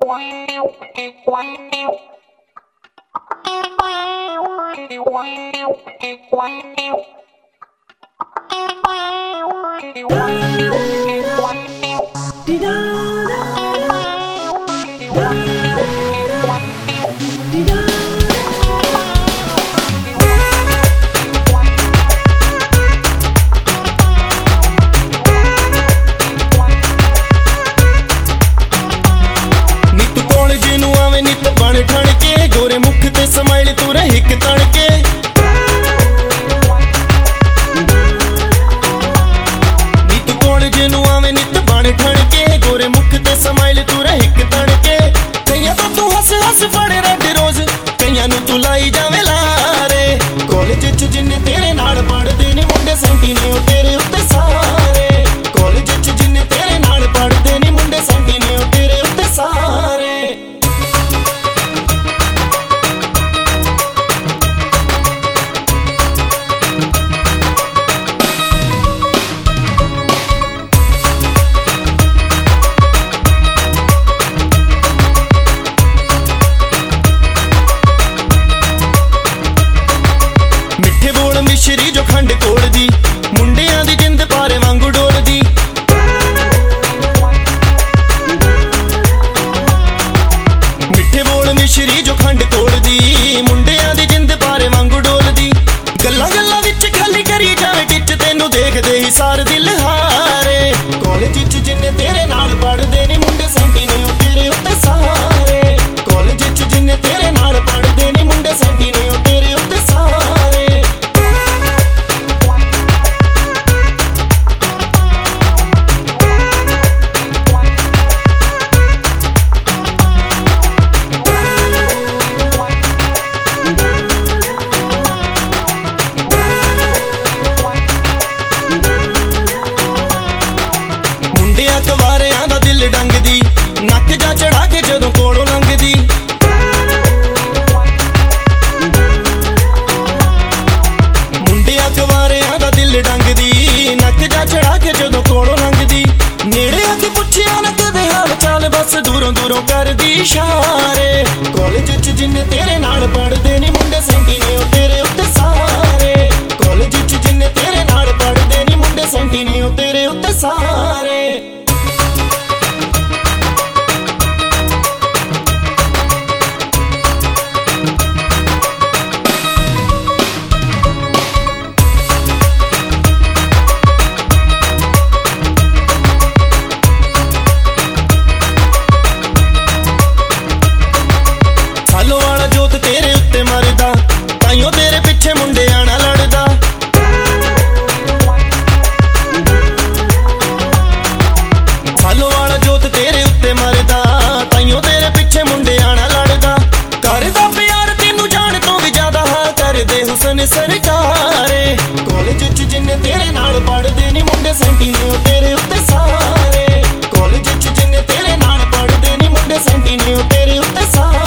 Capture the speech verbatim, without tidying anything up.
गोरे मुख ते समाइल तू रह हिक तड़के नी तू कॉलेज नू आवे नित बण ठणके गोरे मुख ते समाइल तू रह हिक तड़के कईयां तो तू हस हस फड़े रट रोज कईयां नू तू लाई जावे लारे कॉलेज च जिन्ने तेरे नाल पढ़दे ने मुंडे सैंटी ने ओ तेरे उत्ते सारे कॉलेज च जिन्ने तेरे नाल पढ़दे ने मुंडे सैंटी ने ओ तेरे उत्ते सारे मिश्री जो खंड कोड़दी मुंडियां दी जिंद पारे वांगू डोलदी मिठे बोल मिश्री जो खंड कोड़दी मुंडियां दी जिंद पारे वांगू डोलदी गल्लां गल्लां विच खाली करी जावे टिच तैनू देखदे ही सार दिल हारे कॉलेज च जिन्ने तेरे नाल पढ़दे ने मुंडे सैंटी ने ओ तेरे उत्ते सारे कॉलेज च जिन्ने तेरे नाल पढ़दे ने मुंडे सैंटी ने ओ तेरे उत्ते सारे कवारियां दा दिल डंगदी नक जा चढ़ा के जदों कोलों लंघदी मुंडिया कवारियां दा दिल डंगदी नक जा चढ़ा के जदों कोलों लंघदी नेड़े आके पुछिया ना कदे हाल चाल बस दूरों दूरों करदी इशारे कॉलेज च जिन्ने तेरे नाल पढ़दे ने मुंडे सैंटी ने ओ तेरे उत्ते सारे कॉलेज च जिन्ने तेरे नाल पढ़दे ने मुंडे सैंटी ने ओ तेरे उत्ते सारे तेरे उत्ते मरदा ताइयों तेरे पिछे मुंडे आना लड़दा सालों वाला जोत तेरे उत्ते मरदा ताइयों तेरे पिछे मुंडे आना लड़दा करदा प्यार तेनू जान तो भी ज्यादा हाँ करदे हुसन सरकारे कॉलेज च जिन्ने तेरे नाल पढ़दे ने मुंडे सैंटी ने ओ तेरे उत्ते सारे कॉलेज च जिन्ने तेरे नाल पढ़दे ने मुंडे सैंटी ने ओ तेरे उत्ते सारे